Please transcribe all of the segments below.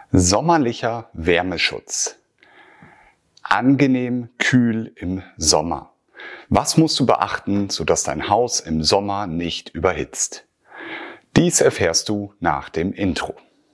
Sommerlicher Wärmeschutz. Angenehm kühl im Sommer. Was musst du beachten, sodass dein Haus im Sommer nicht überhitzt? Dies erfährst du nach dem Intro.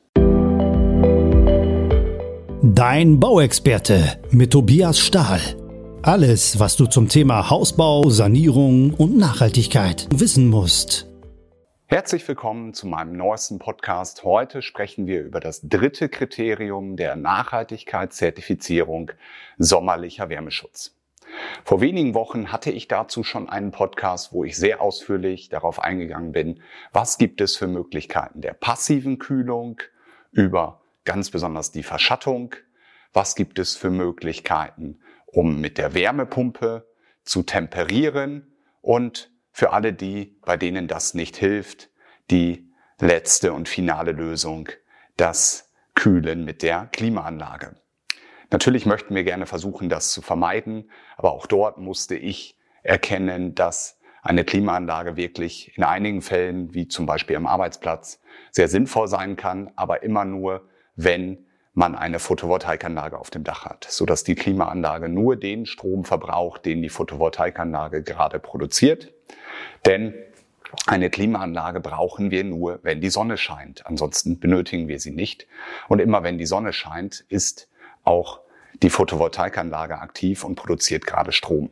Dein Bauexperte mit Tobias Stahl. Alles, was du zum Thema Hausbau, Sanierung und Nachhaltigkeit wissen musst. Herzlich willkommen zu meinem neuesten Podcast. Heute sprechen wir über das dritte Kriterium der Nachhaltigkeitszertifizierung sommerlicher Wärmeschutz. Vor wenigen Wochen hatte ich dazu schon einen Podcast, wo ich sehr ausführlich darauf eingegangen bin, was gibt es für Möglichkeiten der passiven Kühlung über ganz besonders die Verschattung, was gibt es für Möglichkeiten, um mit der Wärmepumpe zu temperieren und für alle die, bei denen das nicht hilft, die letzte und finale Lösung, das Kühlen mit der Klimaanlage. Natürlich möchten wir gerne versuchen, das zu vermeiden, aber auch dort musste ich erkennen, dass eine Klimaanlage wirklich in einigen Fällen, wie zum Beispiel am Arbeitsplatz, sehr sinnvoll sein kann, aber immer nur, wenn man eine Photovoltaikanlage auf dem Dach hat, sodass die Klimaanlage nur den Strom verbraucht, den die Photovoltaikanlage gerade produziert. Denn eine Klimaanlage brauchen wir nur, wenn die Sonne scheint. Ansonsten benötigen wir sie nicht. Und immer wenn die Sonne scheint, ist auch die Photovoltaikanlage aktiv und produziert gerade Strom.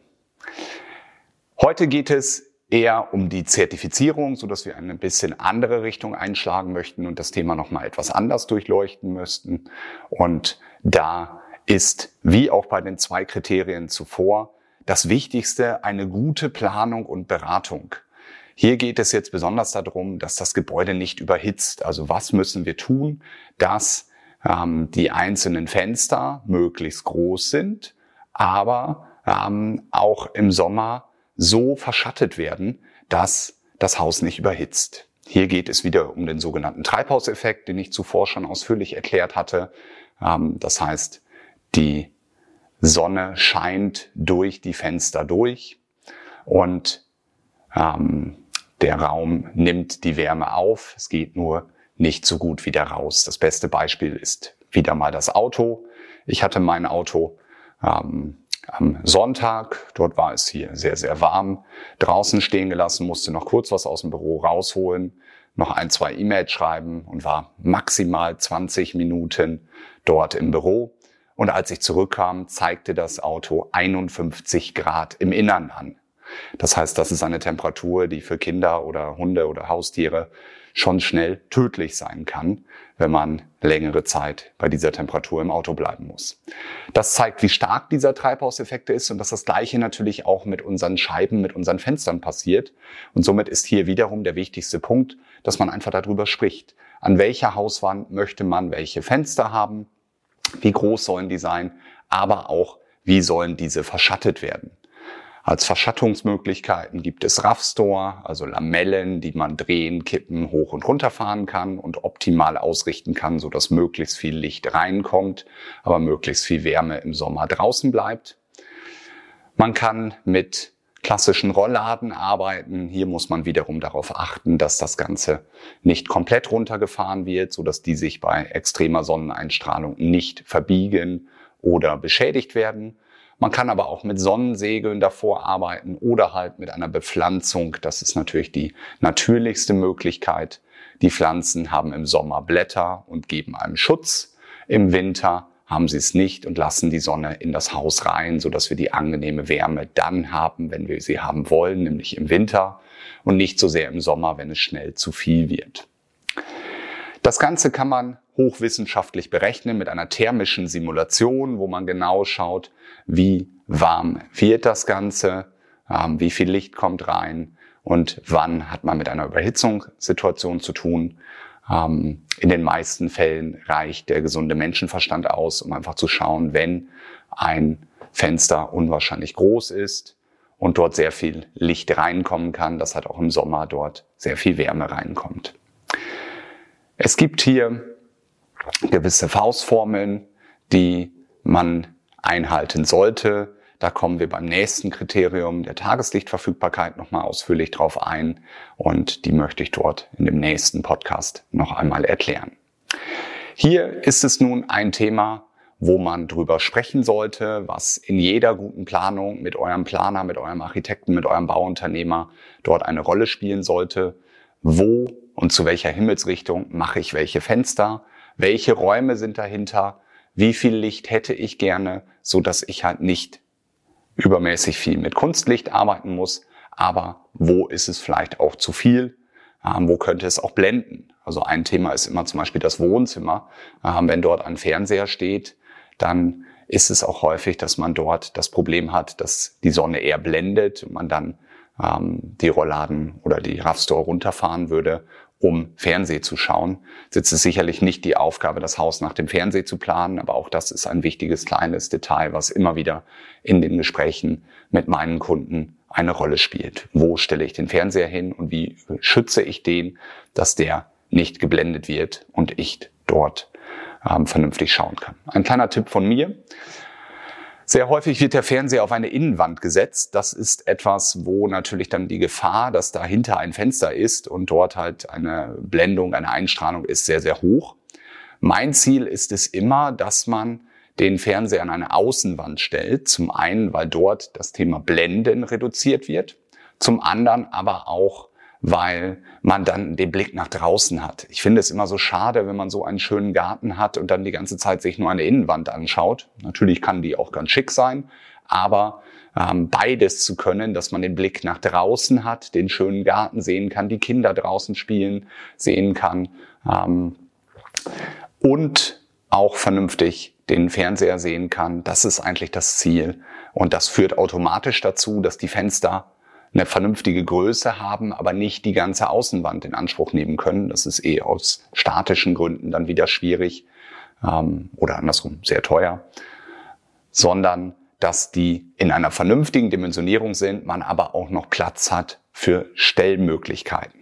Heute geht es eher um die Zertifizierung, sodass wir eine bisschen andere Richtung einschlagen möchten und das Thema nochmal etwas anders durchleuchten müssten. Und da ist, wie auch bei den 2 Kriterien zuvor, das Wichtigste eine gute Planung und Beratung. Hier geht es jetzt besonders darum, dass das Gebäude nicht überhitzt. Also was müssen wir tun, dass die einzelnen Fenster möglichst groß sind, aber auch im Sommer so verschattet werden, dass das Haus nicht überhitzt. Hier geht es wieder um den sogenannten Treibhauseffekt, den ich zuvor schon ausführlich erklärt hatte. Das heißt, die Sonne scheint durch die Fenster durch und der Raum nimmt die Wärme auf. Es geht nur nicht so gut wieder raus. Das beste Beispiel ist wieder mal das Auto. Ich hatte mein Auto am Sonntag, dort war es hier sehr, sehr warm, draußen stehen gelassen, musste noch kurz was aus dem Büro rausholen, noch 1, 2 E-Mails schreiben und war maximal 20 Minuten dort im Büro. Und als ich zurückkam, zeigte das Auto 51 Grad im Innern an. Das heißt, das ist eine Temperatur, die für Kinder oder Hunde oder Haustiere schon schnell tödlich sein kann, wenn man längere Zeit bei dieser Temperatur im Auto bleiben muss. Das zeigt, wie stark dieser Treibhauseffekt ist und dass das Gleiche natürlich auch mit unseren Scheiben, mit unseren Fenstern passiert. Und somit ist hier wiederum der wichtigste Punkt, dass man einfach darüber spricht. An welcher Hauswand möchte man welche Fenster haben? Wie groß sollen die sein? Aber auch, wie sollen diese verschattet werden? Als Verschattungsmöglichkeiten gibt es Raffstore, also Lamellen, die man drehen, kippen, hoch und runter fahren kann und optimal ausrichten kann, sodass möglichst viel Licht reinkommt, aber möglichst viel Wärme im Sommer draußen bleibt. Man kann mit klassischen Rollladen arbeiten. Hier muss man wiederum darauf achten, dass das Ganze nicht komplett runtergefahren wird, sodass die sich bei extremer Sonneneinstrahlung nicht verbiegen oder beschädigt werden. Man kann aber auch mit Sonnensegeln davor arbeiten oder halt mit einer Bepflanzung. Das ist natürlich die natürlichste Möglichkeit. Die Pflanzen haben im Sommer Blätter und geben einem Schutz. Im Winter haben sie es nicht und lassen die Sonne in das Haus rein, sodass wir die angenehme Wärme dann haben, wenn wir sie haben wollen, nämlich im Winter und nicht so sehr im Sommer, wenn es schnell zu viel wird. Das Ganze kann man hochwissenschaftlich berechnen mit einer thermischen Simulation, wo man genau schaut, wie warm wird das Ganze, wie viel Licht kommt rein und wann hat man mit einer Überhitzungssituation zu tun. In den meisten Fällen reicht der gesunde Menschenverstand aus, um einfach zu schauen, wenn ein Fenster unwahrscheinlich groß ist und dort sehr viel Licht reinkommen kann, dass halt auch im Sommer dort sehr viel Wärme reinkommt. Es gibt hier gewisse Faustformeln, die man einhalten sollte. Da kommen wir beim nächsten Kriterium der Tageslichtverfügbarkeit nochmal ausführlich drauf ein und die möchte ich dort in dem nächsten Podcast noch einmal erklären. Hier ist es nun ein Thema, wo man drüber sprechen sollte, was in jeder guten Planung mit eurem Planer, mit eurem Architekten, mit eurem Bauunternehmer dort eine Rolle spielen sollte. Wo und zu welcher Himmelsrichtung mache ich welche Fenster? Welche Räume sind dahinter? Wie viel Licht hätte ich gerne, so dass ich halt nicht übermäßig viel mit Kunstlicht arbeiten muss? Aber wo ist es vielleicht auch zu viel? Wo könnte es auch blenden? Also ein Thema ist immer zum Beispiel das Wohnzimmer. Wenn dort ein Fernseher steht, dann ist es auch häufig, dass man dort das Problem hat, dass die Sonne eher blendet und man dann die Rollladen oder die RAV-Store runterfahren würde, um Fernseh zu schauen. Jetzt ist es sicherlich nicht die Aufgabe, das Haus nach dem Fernseh zu planen, aber auch das ist ein wichtiges kleines Detail, was immer wieder in den Gesprächen mit meinen Kunden eine Rolle spielt. Wo stelle ich den Fernseher hin und wie schütze ich den, dass der nicht geblendet wird und ich dort vernünftig schauen kann. Ein kleiner Tipp von mir. Sehr häufig wird der Fernseher auf eine Innenwand gesetzt. Das ist etwas, wo natürlich dann die Gefahr, dass dahinter ein Fenster ist und dort halt eine Blendung, eine Einstrahlung ist, sehr, sehr hoch. Mein Ziel ist es immer, dass man den Fernseher an eine Außenwand stellt. Zum einen, weil dort das Thema Blenden reduziert wird. Zum anderen aber auch, weil man dann den Blick nach draußen hat. Ich finde es immer so schade, wenn man so einen schönen Garten hat und dann die ganze Zeit sich nur eine Innenwand anschaut. Natürlich kann die auch ganz schick sein, aber beides zu können, dass man den Blick nach draußen hat, den schönen Garten sehen kann, die Kinder draußen spielen sehen kann und auch vernünftig den Fernseher sehen kann, das ist eigentlich das Ziel. Und das führt automatisch dazu, dass die Fenster eine vernünftige Größe haben, aber nicht die ganze Außenwand in Anspruch nehmen können. Das ist aus statischen Gründen dann wieder schwierig oder andersrum sehr teuer, sondern dass die in einer vernünftigen Dimensionierung sind, man aber auch noch Platz hat für Stellmöglichkeiten.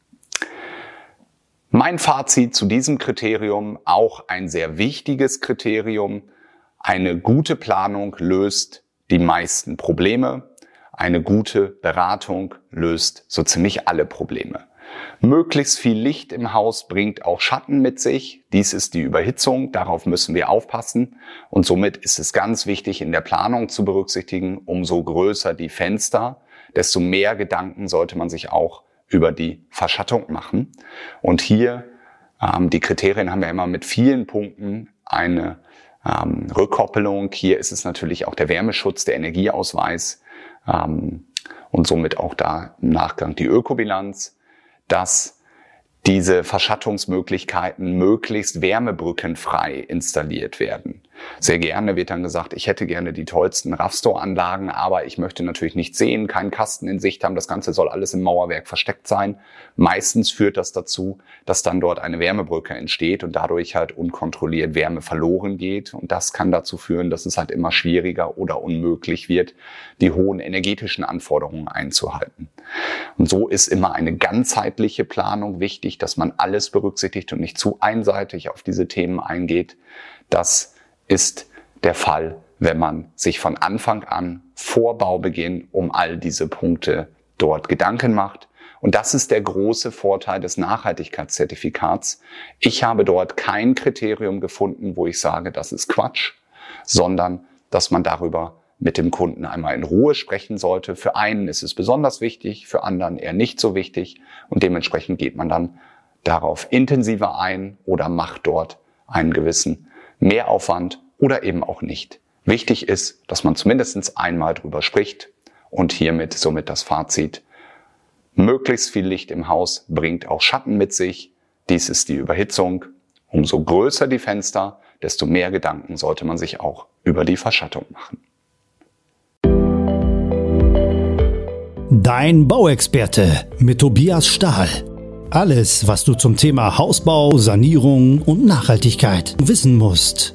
Mein Fazit zu diesem Kriterium, auch ein sehr wichtiges Kriterium: Eine gute Planung löst die meisten Probleme. Eine gute Beratung löst so ziemlich alle Probleme. Möglichst viel Licht im Haus bringt auch Schatten mit sich. Dies ist die Überhitzung, darauf müssen wir aufpassen. Und somit ist es ganz wichtig, in der Planung zu berücksichtigen, umso größer die Fenster, desto mehr Gedanken sollte man sich auch über die Verschattung machen. Und hier, die Kriterien haben ja immer mit vielen Punkten eine Rückkoppelung. Hier ist es natürlich auch der Wärmeschutz, der Energieausweis, und somit auch da im Nachgang die Ökobilanz, dass diese Verschattungsmöglichkeiten möglichst wärmebrückenfrei installiert werden. Sehr gerne wird dann gesagt, ich hätte gerne die tollsten RAV-Store-Anlagen, aber ich möchte natürlich nichts sehen, keinen Kasten in Sicht haben, das Ganze soll alles im Mauerwerk versteckt sein. Meistens führt das dazu, dass dann dort eine Wärmebrücke entsteht und dadurch halt unkontrolliert Wärme verloren geht. Und das kann dazu führen, dass es halt immer schwieriger oder unmöglich wird, die hohen energetischen Anforderungen einzuhalten. Und so ist immer eine ganzheitliche Planung wichtig, dass man alles berücksichtigt und nicht zu einseitig auf diese Themen eingeht. Das ist der Fall, wenn man sich von Anfang an vor Baubeginn um all diese Punkte dort Gedanken macht. Und das ist der große Vorteil des Nachhaltigkeitszertifikats. Ich habe dort kein Kriterium gefunden, wo ich sage, das ist Quatsch, sondern dass man darüber mit dem Kunden einmal in Ruhe sprechen sollte. Für einen ist es besonders wichtig, für anderen eher nicht so wichtig. Und dementsprechend geht man dann darauf intensiver ein oder macht dort einen gewissen Mehraufwand oder eben auch nicht. Wichtig ist, dass man zumindest einmal drüber spricht und hiermit somit das Fazit: Möglichst viel Licht im Haus bringt auch Schatten mit sich. Dies ist die Überhitzung. Umso größer die Fenster, desto mehr Gedanken sollte man sich auch über die Verschattung machen. Dein Bauexperte mit Tobias Stahl. Alles, was du zum Thema Hausbau, Sanierung und Nachhaltigkeit wissen musst.